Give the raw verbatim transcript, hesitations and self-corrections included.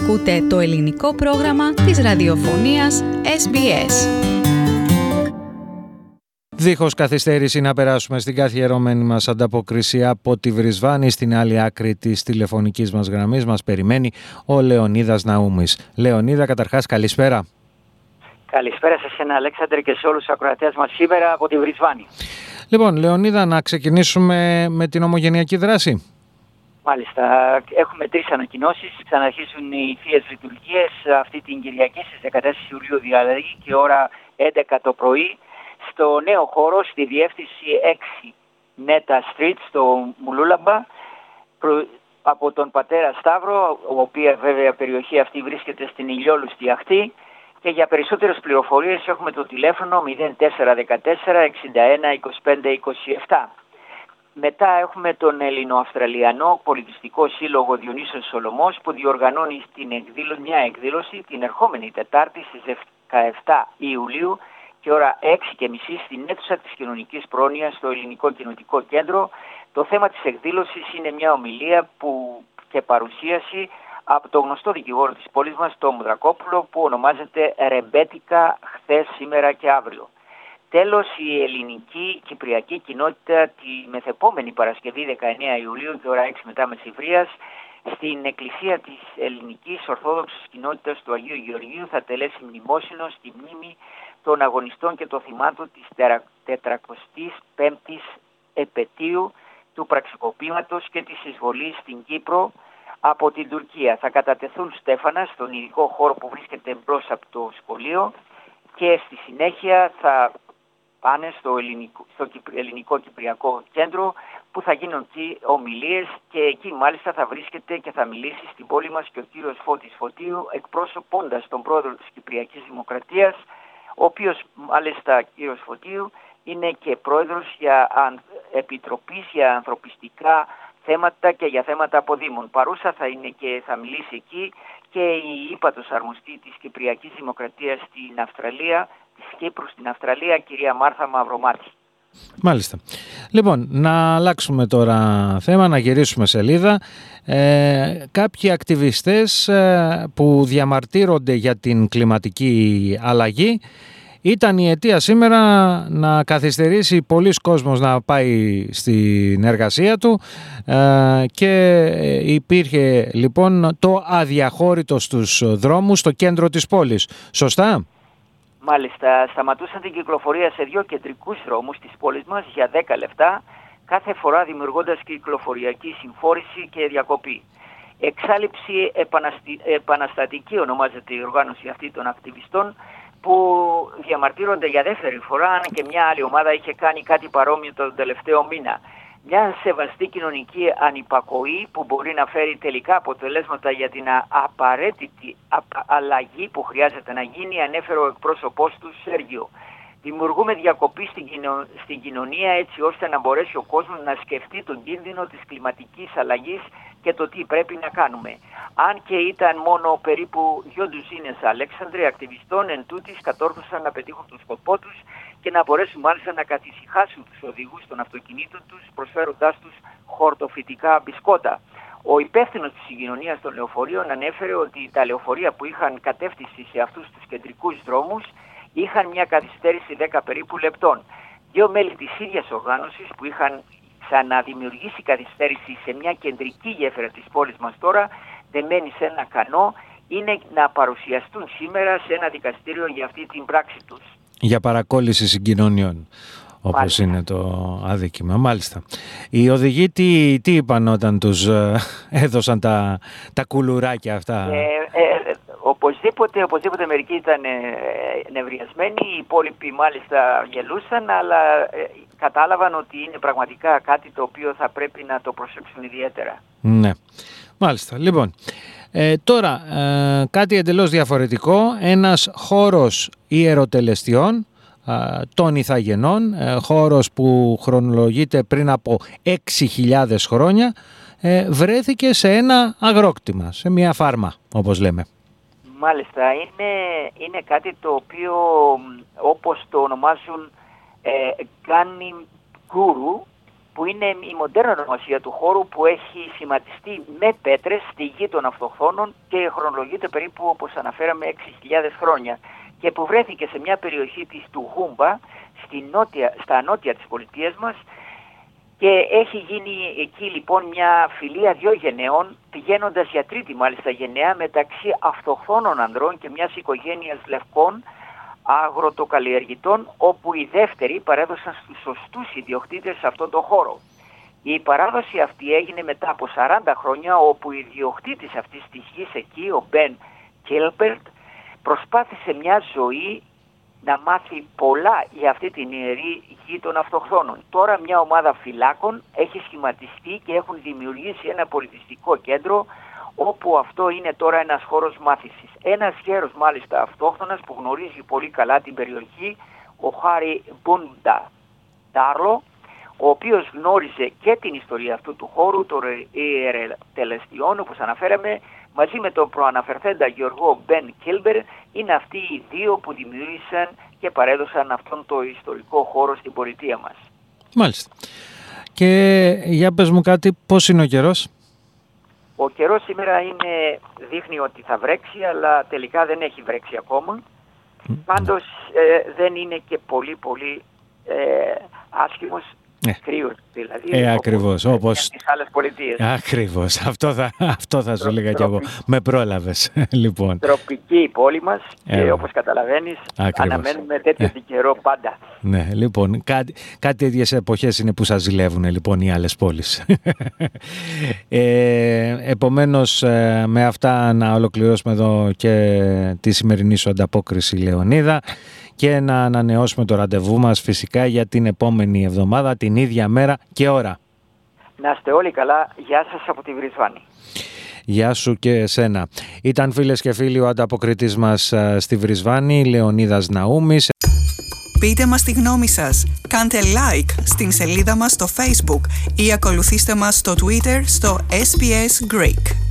Ακούτε το ελληνικό πρόγραμμα της ραδιοφωνίας ες μπι ες. Δίχως καθυστέρηση να περάσουμε στην καθιερωμένη μας ανταπόκριση από τη Βρισβάνη, στην άλλη άκρη της τηλεφωνικής μας γραμμής μας περιμένει ο Λεωνίδας Ναούμης. Λεωνίδα, καταρχάς καλησπέρα. Καλησπέρα σε εσένα, Αλέξανδρε, και σε όλους τους ακροατές μας σήμερα από τη Βρισβάνη. Λοιπόν, Λεωνίδα, να ξεκινήσουμε με την ομογενειακή δράση. Μάλιστα, έχουμε τρεις ανακοινώσεις. Ξαναρχίζουν οι θείες λειτουργίες αυτή την Κυριακή στις δεκατέσσερις Ιουλίου, δηλαδή και ώρα έντεκα το πρωί, στο νέο χώρο, στη διεύθυνση έξι Νέτα Street, στο Μουλούλαμπα, από τον πατέρα Σταύρο, ο οποίος βέβαια περιοχή αυτή βρίσκεται στην Ηλιόλουστη ακτή. Και για περισσότερες πληροφορίες έχουμε το τηλέφωνο μηδέν τέσσερα ένα τέσσερα εξήντα ένα είκοσι πέντε είκοσι επτά. Μετά έχουμε τον Ελληνοαυστραλιανό Πολιτιστικό Σύλλογο Διονύσιος Σολωμός, που διοργανώνει στην εκδήλωση, μια εκδήλωση την ερχόμενη Τετάρτη στις δεκαεπτά Ιουλίου και ώρα έξι και μισή στην αίθουσα της Κοινωνικής Πρόνοιας στο Ελληνικό Κοινοτικό Κέντρο. Το θέμα της εκδήλωσης είναι μια ομιλία που και παρουσίαση από τον γνωστό δικηγόρο της πόλης μας, τον Μουδρακόπουλο, που ονομάζεται «Ρεμπέτικα χθες, σήμερα και αύριο». Τέλος, η ελληνική κυπριακή κοινότητα τη μεθεπόμενη Παρασκευή δεκαεννέα Ιουλίου και ώρα έξι μετά μεσημβρίας στην εκκλησία της ελληνικής ορθόδοξης κοινότητας του Αγίου Γεωργίου θα τελέσει μνημόσυνο στη μνήμη των αγωνιστών και των θυμάτων της τετρακοστής πέμπτης επετείου του πραξικοπήματος και της εισβολής στην Κύπρο από την Τουρκία. Θα κατατεθούν στέφανα στον ειδικό χώρο που βρίσκεται μπρος από το σχολείο και στη συνέχεια θα πάνε στο ελληνικό, στο ελληνικό Κυπριακό Κέντρο, που θα γίνουν εκεί ομιλίες, και εκεί μάλιστα θα βρίσκεται και θα μιλήσει στην πόλη μας και ο κύριος Φώτης Φωτίου, εκπρόσωποντας τον πρόεδρο της Κυπριακής Δημοκρατίας, ο οποίος μάλιστα κύριος Φωτίου είναι και πρόεδρος για Επιτροπής για ανθρωπιστικά θέματα και για θέματα αποδήμων. Παρούσα θα είναι και θα μιλήσει εκεί και η ύπατος αρμοστή της Κυπριακής Δημοκρατίας στην Αυστραλία, της Κύπρου στην Αυστραλία, κυρία Μάρθα Μαυρομάτη. Μάλιστα. Λοιπόν, να αλλάξουμε τώρα θέμα, να γυρίσουμε σελίδα. Ε, κάποιοι ακτιβιστές ε, που διαμαρτύρονται για την κλιματική αλλαγή, ήταν η αιτία σήμερα να καθυστερήσει πολλοί κόσμος να πάει στην εργασία του ε, και υπήρχε λοιπόν το αδιαχώρητο στους δρόμους στο κέντρο της πόλης. Σωστά? Μάλιστα, σταματούσαν την κυκλοφορία σε δύο κεντρικούς δρόμους της πόλης μας για δέκα λεπτά, κάθε φορά δημιουργώντας κυκλοφοριακή συμφόρηση και διακοπή. Εξάλειψη επαναστη... επαναστατική ονομάζεται η οργάνωση αυτή των ακτιβιστών, που διαμαρτύρονται για δεύτερη φορά, αν και μια άλλη ομάδα είχε κάνει κάτι παρόμοιο τον τελευταίο μήνα. Μια σεβαστή κοινωνική ανυπακοή που μπορεί να φέρει τελικά αποτελέσματα για την απαραίτητη αλλαγή που χρειάζεται να γίνει, ανέφερε ο εκπρόσωπός του Σέργιο. Δημιουργούμε διακοπή στην, κοινο... στην κοινωνία έτσι ώστε να μπορέσει ο κόσμος να σκεφτεί τον κίνδυνο της κλιματικής αλλαγής και το τι πρέπει να κάνουμε. Αν και ήταν μόνο περίπου δύο ντουζίνες, Αλέξανδρε, ακτιβιστών, εν τούτης κατόρθωσαν να πετύχουν τον σκοπό τους και να μπορέσουν μάλιστα να καθησυχάσουν τους οδηγούς των αυτοκινήτων τους, προσφέροντάς τους χορτοφυτικά μπισκότα. Ο υπεύθυνος της συγκοινωνίας των λεωφορείων ανέφερε ότι τα λεωφορεία που είχαν κατεύθυνση σε αυτούς τους κεντρικούς δρόμους είχαν μια καθυστέρηση δέκα περίπου λεπτών. Δύο μέλη της ίδιας οργάνωσης που είχαν ξαναδημιουργήσει καθυστέρηση σε μια κεντρική γέφυρα της πόλης μας τώρα, δεμένη σε ένα κανό, είναι να παρουσιαστούν σήμερα σε ένα δικαστήριο για αυτή την πράξη τους. Για παρακόλληση συγκοινωνιών, όπως Μάλιστα. είναι το αδίκημα. Μάλιστα. Οι οδηγοί τι, τι είπαν όταν τους ε, έδωσαν τα, τα κουλουράκια αυτά? Ε, ε, οπωσδήποτε, οπωσδήποτε μερικοί ήταν ε, νευριασμένοι, οι υπόλοιποι μάλιστα γελούσαν, αλλά ε, κατάλαβαν ότι είναι πραγματικά κάτι το οποίο θα πρέπει να το προσέξουν ιδιαίτερα. Ναι. Μάλιστα. Λοιπόν, ε, τώρα ε, κάτι εντελώς διαφορετικό, ένας χώρος ιεροτελεστιών ε, των Ιθαγενών, ε, χώρος που χρονολογείται πριν από έξι χιλιάδες χρόνια, ε, βρέθηκε σε ένα αγρόκτημα, σε μια φάρμα όπως λέμε. Μάλιστα, είναι, είναι κάτι το οποίο, όπως το ονομάζουν, ε, Γκάνι Γκούρου, που είναι η μοντέρνα ονομασία του χώρου που έχει σχηματιστεί με πέτρες στη γη των αυτοχθόνων και χρονολογείται περίπου, όπως αναφέραμε, έξι χιλιάδες χρόνια και που βρέθηκε σε μια περιοχή της του Γούμπα, στη νότια, στα νότια της πολιτείας μας, και έχει γίνει εκεί λοιπόν μια φιλία δύο γενεών, πηγαίνοντας για τρίτη μάλιστα γενεά μεταξύ αυτοχθόνων ανδρών και μιας οικογένειας λευκών αγροτοκαλλιεργητών, όπου οι δεύτεροι παρέδωσαν στους σωστούς ιδιοκτήτες σε αυτόν τον χώρο. Η παράδοση αυτή έγινε μετά από σαράντα χρόνια, όπου ο ιδιοκτήτης αυτής της γης εκεί, ο Μπεν Κίλμπερτ, προσπάθησε μια ζωή να μάθει πολλά για αυτή την ιερή γη των αυτοχθόνων. Τώρα μια ομάδα φυλάκων έχει σχηματιστεί και έχουν δημιουργήσει ένα πολιτιστικό κέντρο, όπου αυτό είναι τώρα ένας χώρος μάθησης. Ένας γέρος μάλιστα αυτόχθονας που γνωρίζει πολύ καλά την περιοχή, ο Χάρι Μπούντα Τάρλο, ο οποίος γνώριζε και την ιστορία αυτού του χώρου, των ιερετελεστιών όπως αναφέραμε, μαζί με τον προαναφερθέντα Γεωργό Μπεν Κίλμπερ, είναι αυτοί οι δύο που δημιούργησαν και παρέδωσαν αυτόν το ιστορικό χώρο στην πολιτεία μας. Μάλιστα. Και για πες μου κάτι, πώς είναι ο καιρός? Ο καιρός σήμερα είναι, δείχνει ότι θα βρέξει, αλλά τελικά δεν έχει βρέξει ακόμα. Mm. Πάντως ε, δεν είναι και πολύ πολύ ε, άσχημος. Ε. Κρύος δηλαδή. Ε, ακριβώς, όπως στις άλλες πολιτείες. Ακριβώς, αυτό θα, αυτό θα σου έλεγα κι εγώ. Με πρόλαβες, λοιπόν. Τροπική η πόλη μας ε, και όπως καταλαβαίνεις ακριβώς. Αναμένουμε τέτοιο ε. καιρό πάντα. Ναι, λοιπόν, κάτι, κάτι τέτοιες εποχές είναι που σας ζηλεύουν λοιπόν οι άλλες πόλεις. ε, επομένως, ε, με αυτά να ολοκληρώσουμε εδώ και τη σημερινή σου ανταπόκριση, Λεωνίδα, και να ανανεώσουμε το ραντεβού μας φυσικά για την επόμενη εβδομάδα, την ίδια μέρα και ώρα. Να είστε όλοι καλά. Γεια σας από τη Βρισβάνη. Γεια σου και εσένα. Ήταν, φίλες και φίλοι, ο ανταποκριτής μας στη Βρισβάνη, Λεωνίδας Ναούμης. Πείτε μας τη γνώμη σας. Κάντε like στην σελίδα μας στο Facebook ή ακολουθήστε μας στο Twitter στο ες μπι ες Greek.